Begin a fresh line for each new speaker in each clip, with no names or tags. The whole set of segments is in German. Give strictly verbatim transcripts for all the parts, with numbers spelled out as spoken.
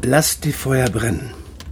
Lasst die Feuer brennen.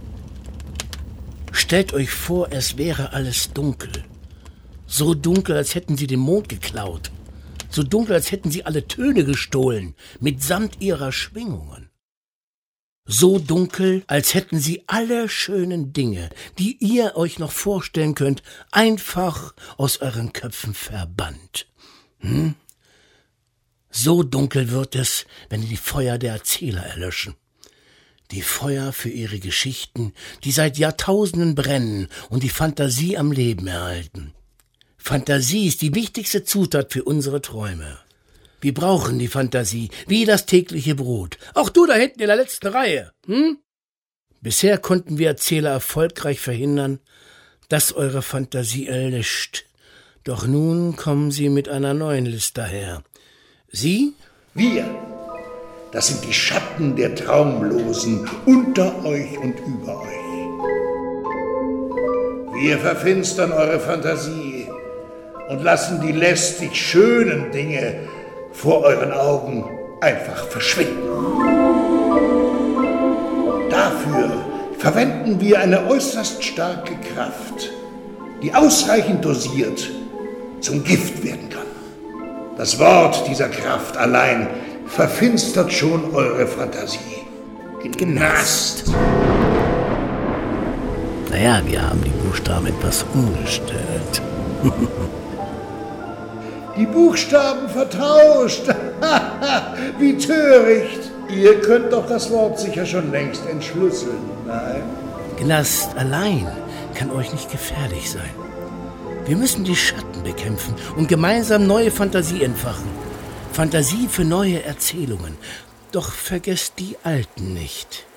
Stellt euch vor, es wäre alles dunkel. So dunkel, als hätten sie den Mond geklaut. So dunkel, als hätten sie alle Töne gestohlen, mitsamt ihrer Schwingungen. So dunkel, als hätten sie alle schönen Dinge, die ihr euch noch vorstellen könnt, einfach aus euren Köpfen verbannt. Hm? So dunkel wird es, wenn die Feuer der Erzähler erlöschen. Die Feuer für ihre Geschichten, die seit Jahrtausenden brennen und die Fantasie am Leben erhalten. Fantasie ist die wichtigste Zutat für unsere Träume. Wir brauchen die Fantasie, wie das tägliche Brot. Auch du da hinten in der letzten Reihe. Hm? Bisher konnten wir Erzähler erfolgreich verhindern, dass eure Fantasie erlischt. Doch nun kommen sie mit einer neuen List daher. Sie?
Wir. Das sind die Schatten der Traumlosen unter euch und über euch. Wir verfinstern eure Fantasie und lassen die lästig schönen Dinge vor euren Augen einfach verschwinden. Dafür verwenden wir eine äußerst starke Kraft, die ausreichend dosiert zum Gift werden kann. Das Wort dieser Kraft allein verfinstert schon eure Fantasie. Gnast.
Naja, wir haben die Buchstaben etwas umgestellt.
Die Buchstaben vertauscht. Wie töricht. Ihr könnt doch das Wort sicher schon längst entschlüsseln, nein?
Gnast allein kann euch nicht gefährlich sein. Wir müssen die Schatten bekämpfen und gemeinsam neue Fantasie entfachen. Fantasie für neue Erzählungen. Doch vergesst die alten nicht.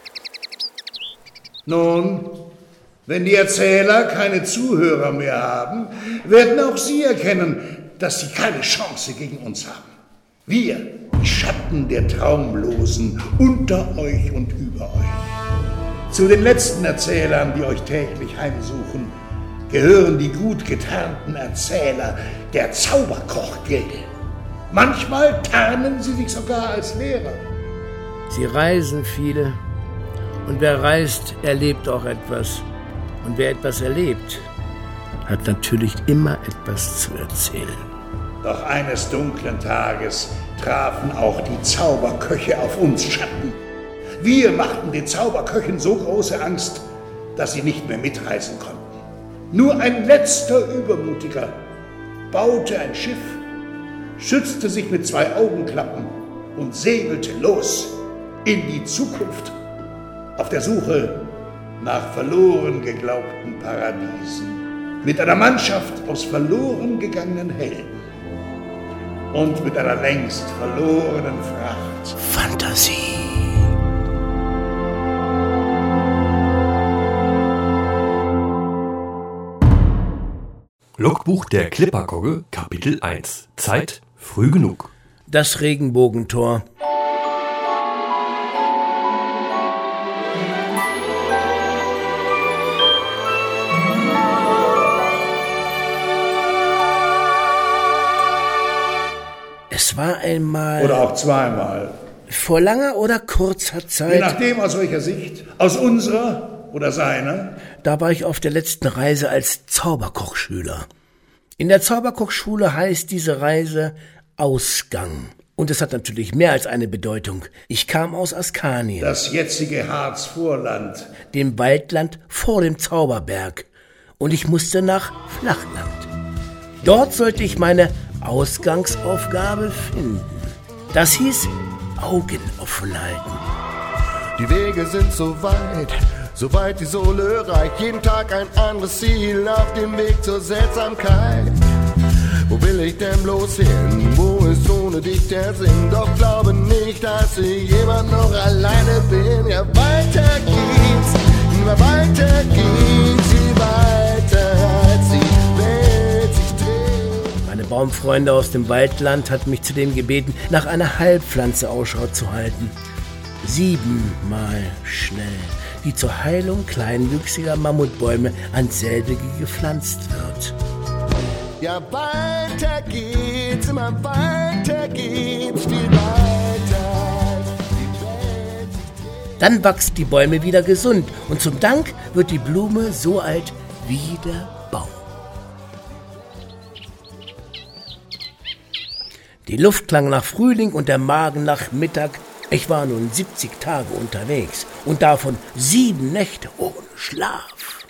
Nun, wenn die Erzähler keine Zuhörer mehr haben, werden auch sie erkennen, dass sie keine Chance gegen uns haben. Wir, die Schatten der Traumlosen, unter euch und über euch. Zu den letzten Erzählern, die euch täglich heimsuchen, gehören die gut getarnten Erzähler der Zauberkoch-Gilde. Manchmal tarnen sie sich sogar als Lehrer.
Sie reisen viele. Und wer reist, erlebt auch etwas. Und wer etwas erlebt, hat natürlich immer etwas zu erzählen.
Doch eines dunklen Tages trafen auch die Zauberköche auf uns Schatten. Wir machten den Zauberköchen so große Angst, dass sie nicht mehr mitreisen konnten. Nur ein letzter Übermutiger baute ein Schiff, schützte sich mit zwei Augenklappen und segelte los in die Zukunft auf der Suche nach verloren geglaubten Paradiesen mit einer Mannschaft aus verloren gegangenen Helden und mit einer längst verlorenen Fracht.
Fantasie.
Logbuch der Klipperkogge, Kapitel eins. Zeit früh genug.
Das Regenbogentor. Es war einmal...
Oder auch zweimal.
Vor langer oder kurzer Zeit...
Je nachdem, aus welcher Sicht. Aus unserer oder seiner.
Da war ich auf der letzten Reise als Zauberkochschüler. In der Zauberkochschule heißt diese Reise Ausgang. Und es hat natürlich mehr als eine Bedeutung. Ich kam aus Askanien.
Das jetzige Harzvorland.
Dem Waldland vor dem Zauberberg. Und ich musste nach Flachland. Dort sollte ich meine Ausgangsaufgabe finden. Das hieß Augen offen halten.
Die Wege sind so weit, so weit die Sohle reicht. Jeden Tag ein anderes Ziel auf dem Weg zur Seltsamkeit. Wo will ich denn bloß hin? Wo ist ohne dich der Sinn? Doch glaube nicht, dass ich jemand noch alleine bin. Ja, weiter geht's, immer weiter geht's, je weiter als die Welt sich dreht.
Meine Baumfreunde aus dem Waldland hatten mich zudem gebeten, nach einer Heilpflanze Ausschau zu halten. Siebenmal schnell, die zur Heilung kleinwüchsiger Mammutbäume ans selbige gepflanzt wird.
Ja, weiter geht's, immer weiter geht's, viel weiter. Die Welt sich dreht.
Dann wachsen die Bäume wieder gesund und zum Dank wird die Blume so alt wie der Baum. Die Luft klang nach Frühling und der Magen nach Mittag. Ich war nun siebzig Tage unterwegs und davon sieben Nächte ohne Schlaf.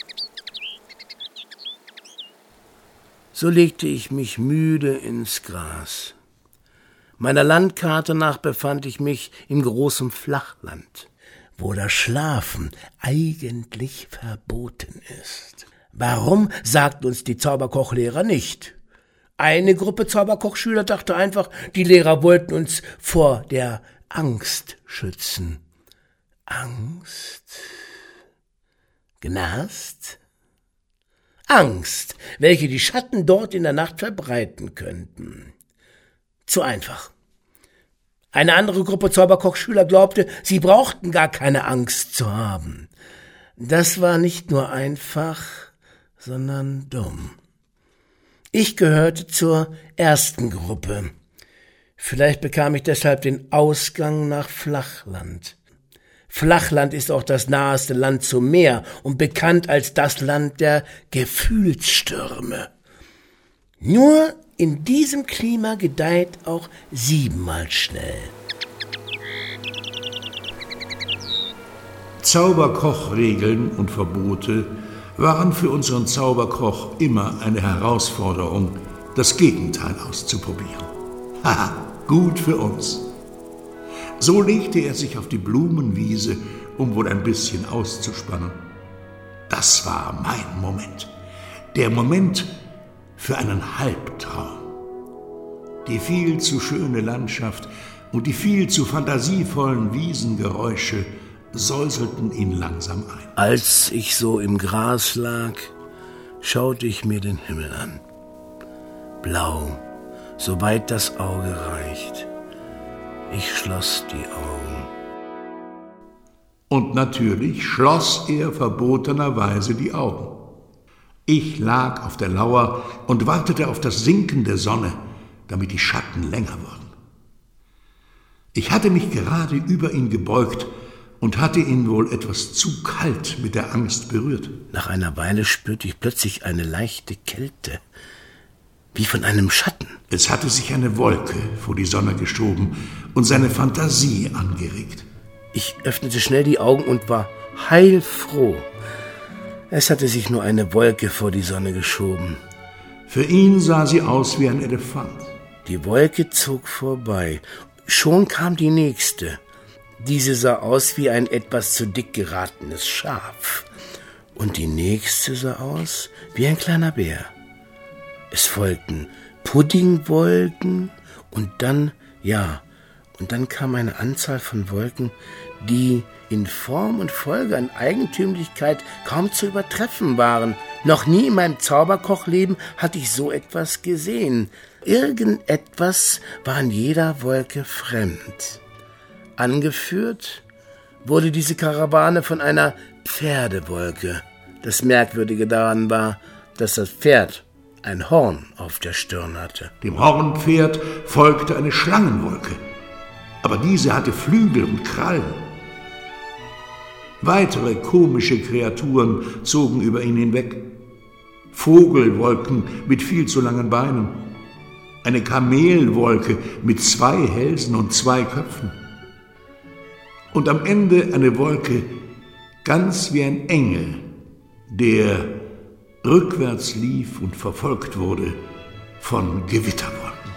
So legte ich mich müde ins Gras. Meiner Landkarte nach befand ich mich im großen Flachland, wo das Schlafen eigentlich verboten ist. Warum, sagt uns die Zauberkochlehrer nicht. Eine Gruppe Zauberkochschüler dachte einfach, die Lehrer wollten uns vor der Angst schützen. Angst? Gnast? Angst, welche die Schatten dort in der Nacht verbreiten könnten. Zu einfach. Eine andere Gruppe Zauberkochschüler glaubte, sie brauchten gar keine Angst zu haben. Das war nicht nur einfach, sondern dumm. Ich gehörte zur ersten Gruppe. Vielleicht bekam ich deshalb den Ausgang nach Flachland. Flachland ist auch das naheste Land zum Meer und bekannt als das Land der Gefühlsstürme. Nur in diesem Klima gedeiht auch siebenmal schnell.
Zauberkochregeln und Verbote waren für unseren Zauberkoch immer eine Herausforderung, das Gegenteil auszuprobieren. Haha, gut für uns. So legte er sich auf die Blumenwiese, um wohl ein bisschen auszuspannen. Das war mein Moment. Der Moment für einen Halbtraum. Die viel zu schöne Landschaft und die viel zu fantasievollen Wiesengeräusche säuselten ihn langsam ein.
Als ich so im Gras lag, schaute ich mir den Himmel an. Blau, soweit das Auge reicht. Ich schloss die Augen.
Und natürlich schloss er verbotenerweise die Augen. Ich lag auf der Lauer und wartete auf das Sinken der Sonne, damit die Schatten länger wurden. Ich hatte mich gerade über ihn gebeugt und hatte ihn wohl etwas zu kalt mit der Angst berührt.
Nach einer Weile spürte ich plötzlich eine leichte Kälte, wie von einem Schatten.
Es hatte sich eine Wolke vor die Sonne geschoben und seine Fantasie angeregt.
Ich öffnete schnell die Augen und war heilfroh. Es hatte sich nur eine Wolke vor die Sonne geschoben.
Für ihn sah sie aus wie ein Elefant.
Die Wolke zog vorbei. Schon kam die nächste. Diese sah aus wie ein etwas zu dick geratenes Schaf. Und die nächste sah aus wie ein kleiner Bär. Es folgten Puddingwolken und dann, ja, und dann kam eine Anzahl von Wolken, die in Form und Folge an Eigentümlichkeit kaum zu übertreffen waren. Noch nie in meinem Zauberkochleben hatte ich so etwas gesehen. Irgendetwas war an jeder Wolke fremd. Angeführt wurde diese Karawane von einer Pferdewolke. Das Merkwürdige daran war, dass das Pferd ein Horn auf der Stirn hatte.
Dem Hornpferd folgte eine Schlangenwolke, aber diese hatte Flügel und Krallen. Weitere komische Kreaturen zogen über ihn hinweg. Vogelwolken mit viel zu langen Beinen, eine Kamelwolke mit zwei Hälsen und zwei Köpfen. Und am Ende eine Wolke, ganz wie ein Engel, der rückwärts lief und verfolgt wurde von Gewitterwolken.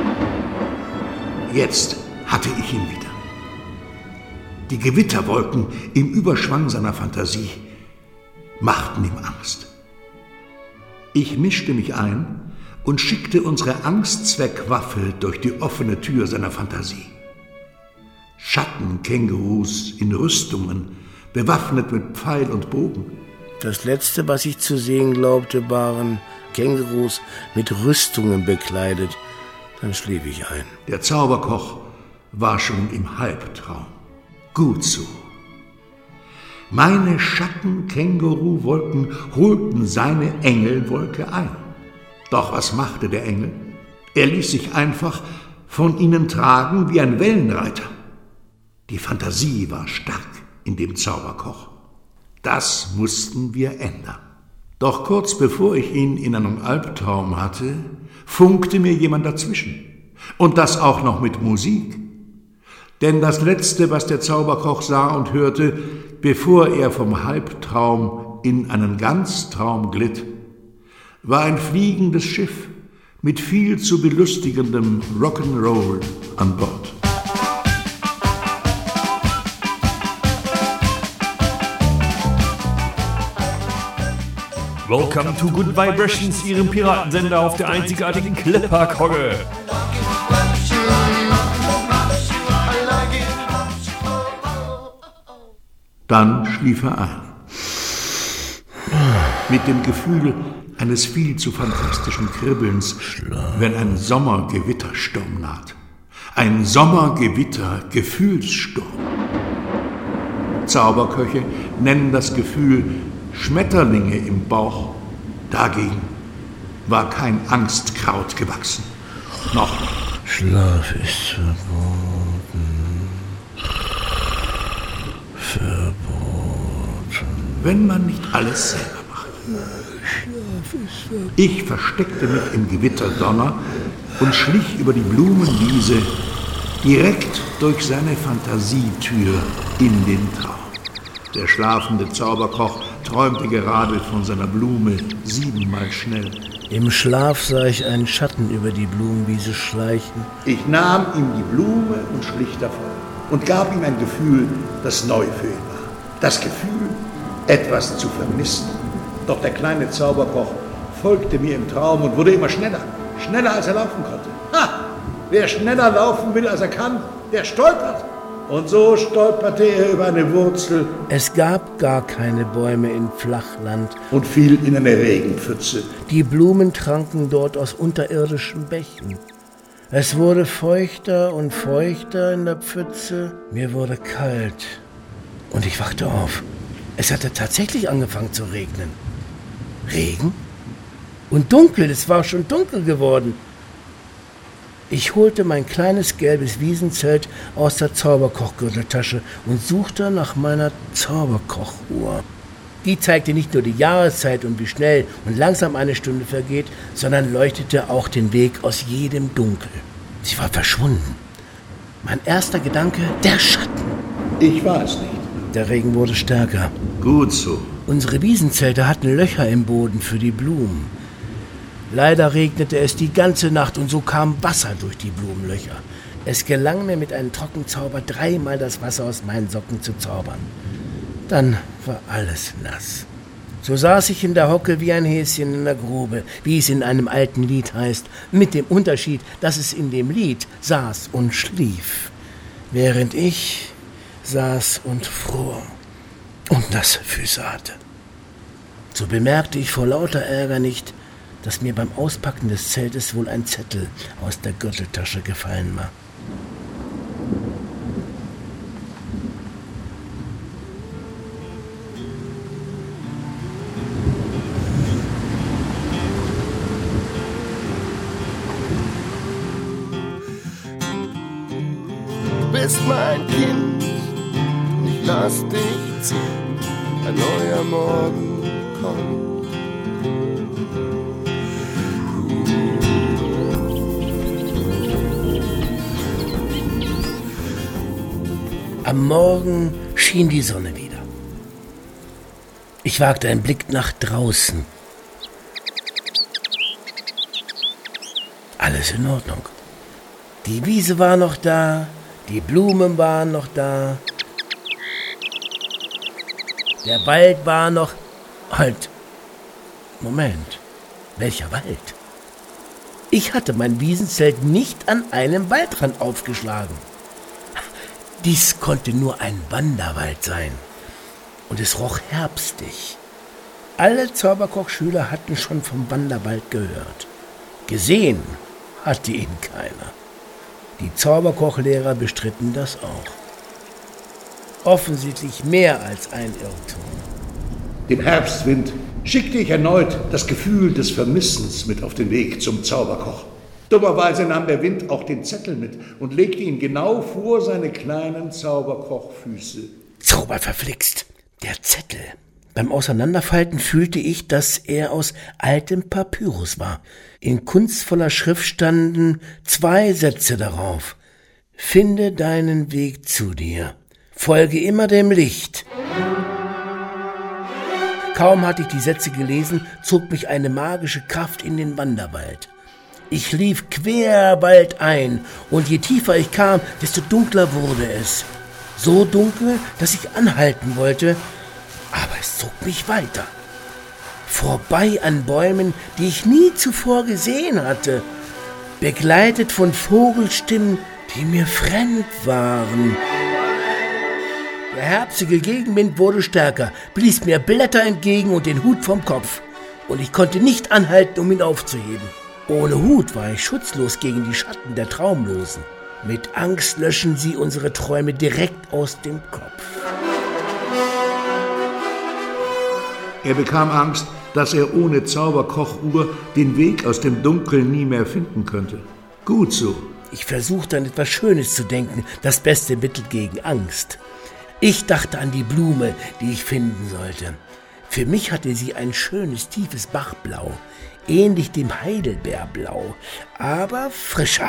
Jetzt hatte ich ihn wieder. Die Gewitterwolken im Überschwang seiner Fantasie machten ihm Angst. Ich mischte mich ein und schickte unsere Angstzweckwaffe durch die offene Tür seiner Fantasie. Schattenkängurus in Rüstungen, bewaffnet mit Pfeil und Bogen.
Das Letzte, was ich zu sehen glaubte, waren Kängurus mit Rüstungen bekleidet. Dann schlief ich ein.
Der Zauberkoch war schon im Halbtraum. Gut so. Meine Schattenkänguru-Wolken holten seine Engelwolke ein. Doch was machte der Engel? Er ließ sich einfach von ihnen tragen wie ein Wellenreiter. Die Fantasie war stark. in dem Zauberkoch. Das mussten wir ändern. Doch kurz bevor ich ihn in einem Albtraum hatte, funkte mir jemand dazwischen. Und das auch noch mit Musik. Denn das Letzte, was der Zauberkoch sah und hörte, bevor er vom Halbtraum in einen Ganztraum glitt, war ein fliegendes Schiff mit viel zu belustigendem Rock'n'Roll an Bord.
Welcome to Good Vibrations, Ihrem Piratensender auf der einzigartigen Clipper-Kogge.
Dann schlief er ein. Mit dem Gefühl eines viel zu fantastischen Kribbelns, wenn ein Sommergewittersturm naht. Ein Sommergewitter-Gefühlssturm. Zauberköche nennen das Gefühl Schmetterlinge im Bauch. Dagegen war kein Angstkraut gewachsen. Noch nicht.
Schlaf ist verboten. Verboten.
Wenn man nicht alles selber macht. Ich versteckte mich im Gewitterdonner und schlich über die Blumenwiese direkt durch seine Fantasietür in den Traum. Der schlafende Zauberkoch träumte gerade von seiner Blume siebenmal schnell.
Im Schlaf sah ich einen Schatten über die Blumenwiese schleichen.
Ich nahm ihm die Blume und schlich davon und gab ihm ein Gefühl, das neu für ihn war. Das Gefühl, etwas zu vermissen. Doch der kleine Zauberkoch folgte mir im Traum und wurde immer schneller. Schneller, als er laufen konnte. Ha! Wer schneller laufen will, als er kann, der stolpert. Und so stolperte er über eine Wurzel.
Es gab gar keine Bäume in Flachland.
Und fiel in eine Regenpfütze.
Die Blumen tranken dort aus unterirdischen Bächen. Es wurde feuchter und feuchter in der Pfütze. Mir wurde kalt. Und ich wachte auf. Es hatte tatsächlich angefangen zu regnen. Regen? Und dunkel, es war schon dunkel geworden. Ich holte mein kleines gelbes Wiesenzelt aus der Zauberkochgürteltasche und suchte nach meiner Zauberkochuhr. Die zeigte nicht nur die Jahreszeit und wie schnell und langsam eine Stunde vergeht, sondern leuchtete auch den Weg aus jedem Dunkel. Sie war verschwunden. Mein erster Gedanke, der Schatten.
Ich war es nicht.
Der Regen wurde stärker.
Gut so.
Unsere Wiesenzelte hatten Löcher im Boden für die Blumen. Leider regnete es die ganze Nacht und so kam Wasser durch die Blumenlöcher. Es gelang mir mit einem Trockenzauber dreimal das Wasser aus meinen Socken zu zaubern. Dann war alles nass. So saß ich in der Hocke wie ein Häschen in der Grube, wie es in einem alten Lied heißt, mit dem Unterschied, dass es in dem Lied saß und schlief, während ich saß und fror und nasse Füße hatte. So bemerkte ich vor lauter Ärger nicht, dass mir beim Auspacken des Zeltes wohl ein Zettel aus der Gürteltasche gefallen war.
Du bist mein Kind, ich lass dich ziehen, ein neuer Morgen kommt.
Am Morgen schien die Sonne wieder. Ich wagte einen Blick nach draußen. Alles in Ordnung. Die Wiese war noch da, die Blumen waren noch da, der Wald war noch... Halt, Moment, welcher Wald? Ich hatte mein Wiesenzelt nicht an einem Waldrand aufgeschlagen. Dies konnte nur ein Wanderwald sein. Und es roch herbstig. Alle Zauberkochschüler hatten schon vom Wanderwald gehört. Gesehen hatte ihn keiner. Die Zauberkochlehrer bestritten das auch. Offensichtlich mehr als ein Irrtum.
Dem Herbstwind schickte ich erneut das Gefühl des Vermissens mit auf den Weg zum Zauberkoch. Dummerweise nahm der Wind auch den Zettel mit und legte ihn genau vor seine kleinen Zauberkochfüße.
Zauberverflixt. Der Zettel. Beim Auseinanderfalten fühlte ich, dass er aus altem Papyrus war. In kunstvoller Schrift standen zwei Sätze darauf. Finde deinen Weg zu dir. Folge immer dem Licht. Kaum hatte ich die Sätze gelesen, zog mich eine magische Kraft in den Wanderwald. Ich lief quer waldein, und je tiefer ich kam, desto dunkler wurde es. So dunkel, dass ich anhalten wollte, aber es zog mich weiter. Vorbei an Bäumen, die ich nie zuvor gesehen hatte, begleitet von Vogelstimmen, die mir fremd waren. Der herbstige Gegenwind wurde stärker, blies mir Blätter entgegen und den Hut vom Kopf. Und ich konnte nicht anhalten, um ihn aufzuheben. Ohne Hut war ich schutzlos gegen die Schatten der Traumlosen. Mit Angst löschen sie unsere Träume direkt aus dem Kopf.
Er bekam Angst, dass er ohne Zauberkochuhr den Weg aus dem Dunkeln nie mehr finden könnte. Gut so.
Ich versuchte an etwas Schönes zu denken, das beste Mittel gegen Angst. Ich dachte an die Blume, die ich finden sollte. Für mich hatte sie ein schönes, tiefes Bachblau, ähnlich dem Heidelbeerblau, aber frischer.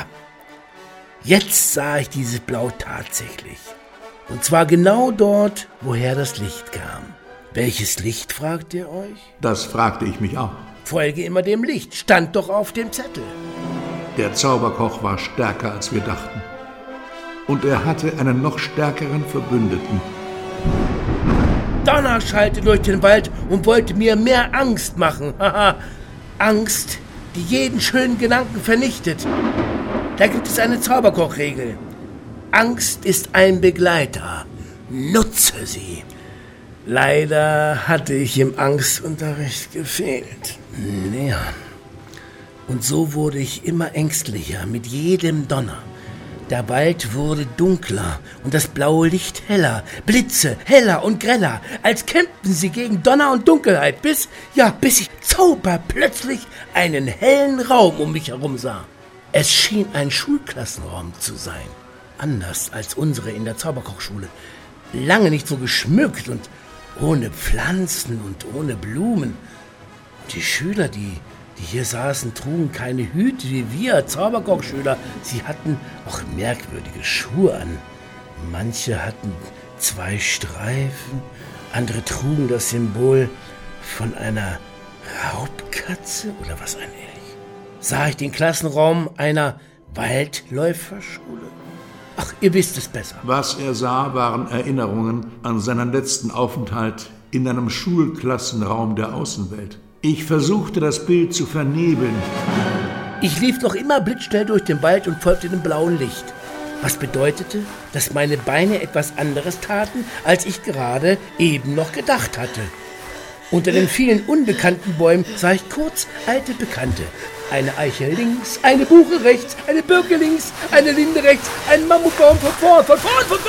Jetzt sah ich dieses Blau tatsächlich. Und zwar genau dort, woher das Licht kam. Welches Licht, fragt ihr euch?
Das fragte ich mich auch.
Folge immer dem Licht, stand doch auf dem Zettel.
Der Zauberkoch war stärker, als wir dachten. Und er hatte einen noch stärkeren Verbündeten.
Donner schallte durch den Wald und wollte mir mehr Angst machen. Haha, Angst, die jeden schönen Gedanken vernichtet. Da gibt es eine Zauberkochregel. Angst ist ein Begleiter. Nutze sie. Leider hatte ich im Angstunterricht gefehlt. Ja. Und so wurde ich immer ängstlicher mit jedem Donner. Der Wald wurde dunkler und das blaue Licht heller, Blitze heller und greller, als kämpften sie gegen Donner und Dunkelheit, bis, ja, bis ich zauberplötzlich einen hellen Raum um mich herum sah. Es schien ein Schulklassenraum zu sein, anders als unsere in der Zauberkochschule. Lange nicht so geschmückt und ohne Pflanzen und ohne Blumen. Und die Schüler, die Die hier saßen, trugen keine Hüte wie wir Zauberkochschüler. Sie hatten auch merkwürdige Schuhe an. Manche hatten zwei Streifen, andere trugen das Symbol von einer Raubkatze oder was ähnlich. Sah ich den Klassenraum einer Waldläuferschule? Ach, ihr wisst es besser.
Was er sah, waren Erinnerungen an seinen letzten Aufenthalt in einem Schulklassenraum der Außenwelt. Ich versuchte, das Bild zu vernebeln.
Ich lief noch immer blitzschnell durch den Wald und folgte dem blauen Licht. Was bedeutete, dass meine Beine etwas anderes taten, als ich gerade eben noch gedacht hatte. Unter den vielen unbekannten Bäumen sah ich kurz alte Bekannte. Eine Eiche links, eine Buche rechts, eine Birke links, eine Linde rechts, ein Mammutbaum von vorn, von vorn, von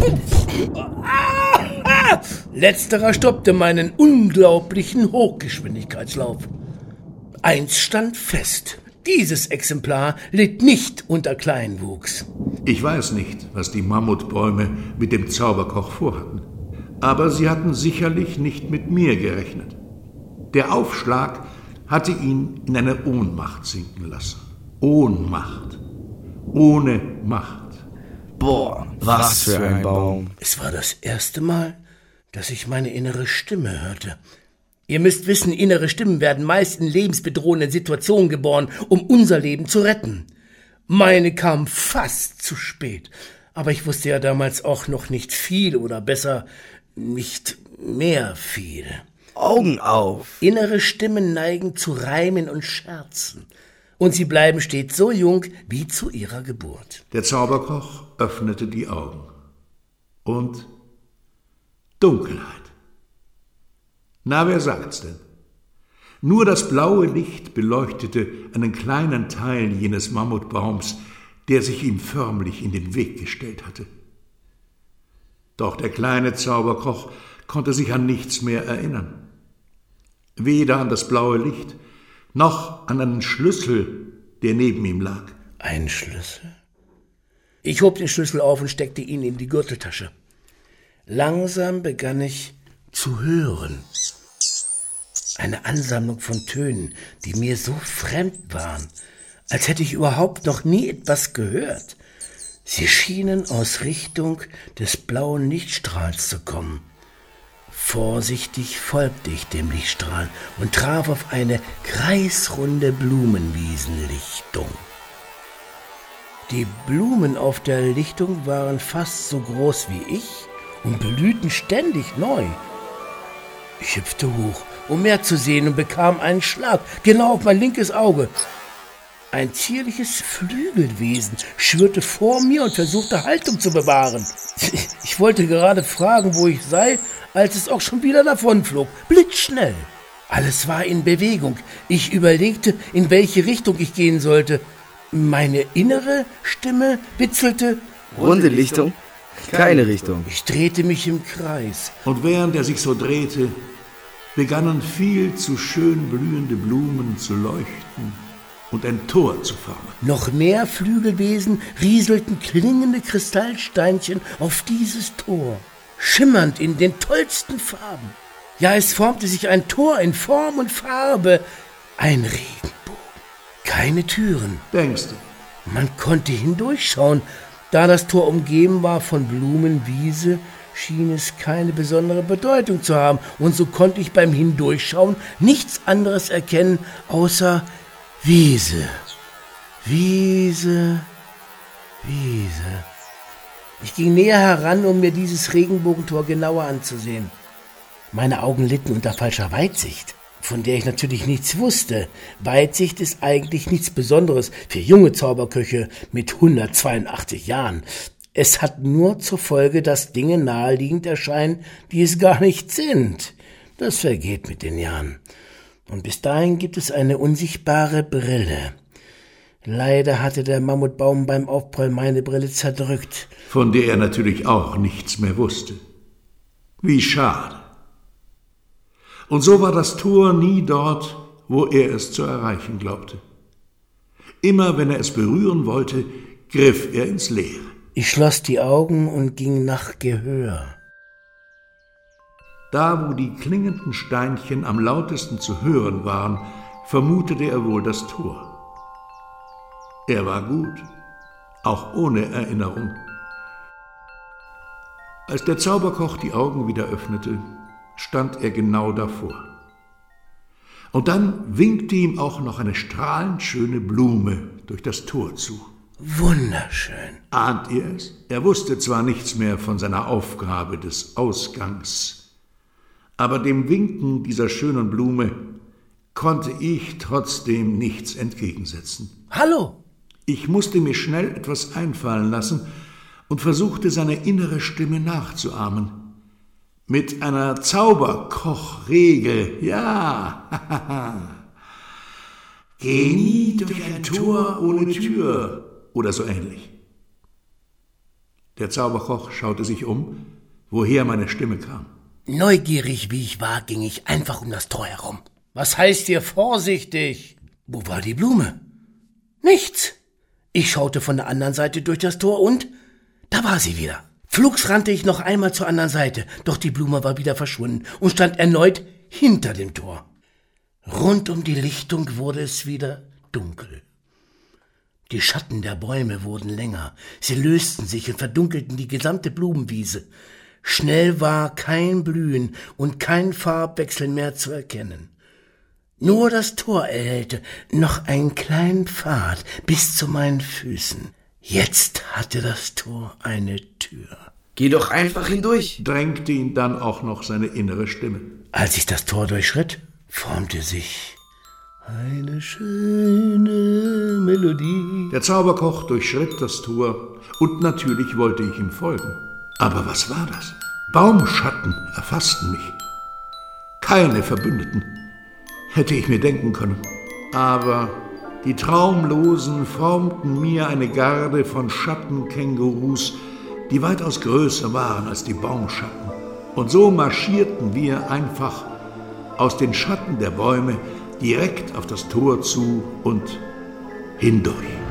vorn. Ah, ah. Letzterer stoppte meinen unglaublichen Hochgeschwindigkeitslauf. Eins stand fest. Dieses Exemplar litt nicht unter Kleinwuchs.
Ich weiß nicht, was die Mammutbäume mit dem Zauberkoch vorhatten. Aber sie hatten sicherlich nicht mit mir gerechnet. Der Aufschlag hatte ihn in eine Ohnmacht sinken lassen. Ohnmacht. Ohne Macht.
Boah, was für ein Baum.
Es war das erste Mal, dass ich meine innere Stimme hörte. Ihr müsst wissen, innere Stimmen werden meist in lebensbedrohenden Situationen geboren, um unser Leben zu retten. Meine kam fast zu spät. Aber ich wusste ja damals auch noch nicht viel oder besser nicht mehr viel.
Augen auf!
Innere Stimmen neigen zu Reimen und Scherzen. Und sie bleiben stets so jung wie zu ihrer Geburt.
Der Zauberkoch öffnete die Augen. Und Dunkelheit. Na, wer sagt's denn? Nur das blaue Licht beleuchtete einen kleinen Teil jenes Mammutbaums, der sich ihm förmlich in den Weg gestellt hatte. Doch der kleine Zauberkoch konnte sich an nichts mehr erinnern. Weder an das blaue Licht, noch an einen Schlüssel, der neben ihm lag.
Ein Schlüssel? Ich hob den Schlüssel auf und steckte ihn in die Gürteltasche. Langsam begann ich zu hören. Eine Ansammlung von Tönen, die mir so fremd waren, als hätte ich überhaupt noch nie etwas gehört. Sie schienen aus Richtung des blauen Lichtstrahls zu kommen. Vorsichtig folgte ich dem Lichtstrahl und traf auf eine kreisrunde Blumenwiesenlichtung. Die Blumen auf der Lichtung waren fast so groß wie ich und blühten ständig neu. Ich hüpfte hoch, um mehr zu sehen, und bekam einen Schlag genau auf mein linkes Auge. Ein zierliches Flügelwesen schwirrte vor mir und versuchte Haltung zu bewahren. Ich wollte gerade fragen, wo ich sei, als es auch schon wieder davonflog. Blitzschnell. Alles war in Bewegung. Ich überlegte, in welche Richtung ich gehen sollte. Meine innere Stimme witzelte:
Runde Lichtung, keine Richtung.
Ich drehte mich im Kreis.
Und während er sich so drehte, begannen viel zu schön blühende Blumen zu leuchten und ein Tor zu formen.
Noch mehr Flügelwesen rieselten klingende Kristallsteinchen auf dieses Tor, schimmernd in den tollsten Farben. Ja, es formte sich ein Tor in Form und Farbe, ein Regenbogen. Keine Türen.
Denkst du?
Man konnte hindurchschauen. Da das Tor umgeben war von Blumenwiese, schien es keine besondere Bedeutung zu haben. Und so konnte ich beim Hindurchschauen nichts anderes erkennen, außer Wiese, Wiese, Wiese. Ich ging näher heran, um mir dieses Regenbogentor genauer anzusehen. Meine Augen litten unter falscher Weitsicht, von der ich natürlich nichts wusste. Weitsicht ist eigentlich nichts Besonderes für junge Zauberköche mit hundertzweiundachtzig Jahren. Es hat nur zur Folge, dass Dinge naheliegend erscheinen, die es gar nicht sind. Das vergeht mit den Jahren. Und bis dahin gibt es eine unsichtbare Brille. Leider hatte der Mammutbaum beim Aufprall meine Brille zerdrückt.
Von der er natürlich auch nichts mehr wusste. Wie schade. Und so war das Tor nie dort, wo er es zu erreichen glaubte. Immer wenn er es berühren wollte, griff er ins Leere.
Ich schloss die Augen und ging nach Gehör.
Da, wo die klingenden Steinchen am lautesten zu hören waren, vermutete er wohl das Tor. Er war gut, auch ohne Erinnerung. Als der Zauberkoch die Augen wieder öffnete, stand er genau davor. Und dann winkte ihm auch noch eine strahlend schöne Blume durch das Tor zu.
Wunderschön.
Ahnt ihr es? Er wusste zwar nichts mehr von seiner Aufgabe des Ausgangs, aber dem Winken dieser schönen Blume konnte ich trotzdem nichts entgegensetzen.
Hallo!
Ich musste mir schnell etwas einfallen lassen und versuchte, seine innere Stimme nachzuahmen. Mit einer Zauberkochregel, ja. Geh nie durch ein Tor ohne Tür oder so ähnlich. Der Zauberkoch schaute sich um, woher meine Stimme kam.
Neugierig wie ich war, ging ich einfach um das Tor herum. Was heißt hier vorsichtig? Wo war die Blume? Nichts. Ich schaute von der anderen Seite durch das Tor und da war sie wieder. Flugs rannte ich noch einmal zur anderen Seite, doch die Blume war wieder verschwunden und stand erneut hinter dem Tor. Rund um die Lichtung wurde es wieder dunkel. Die Schatten der Bäume wurden länger. Sie lösten sich und verdunkelten die gesamte Blumenwiese. Schnell war kein Blühen und kein Farbwechsel mehr zu erkennen. Nur das Tor erhellte noch einen kleinen Pfad bis zu meinen Füßen. Jetzt hatte das Tor eine Tür.
Geh doch einfach hindurch,
drängte ihn dann auch noch seine innere Stimme.
Als ich das Tor durchschritt, formte sich eine schöne Melodie.
Der Zauberkoch durchschritt das Tor und natürlich wollte ich ihm folgen. Aber was war das? Baumschatten erfassten mich. Keine Verbündeten, hätte ich mir denken können. Aber die Traumlosen formten mir eine Garde von Schattenkängurus, die weitaus größer waren als die Baumschatten. Und so marschierten wir einfach aus den Schatten der Bäume direkt auf das Tor zu und hindurch.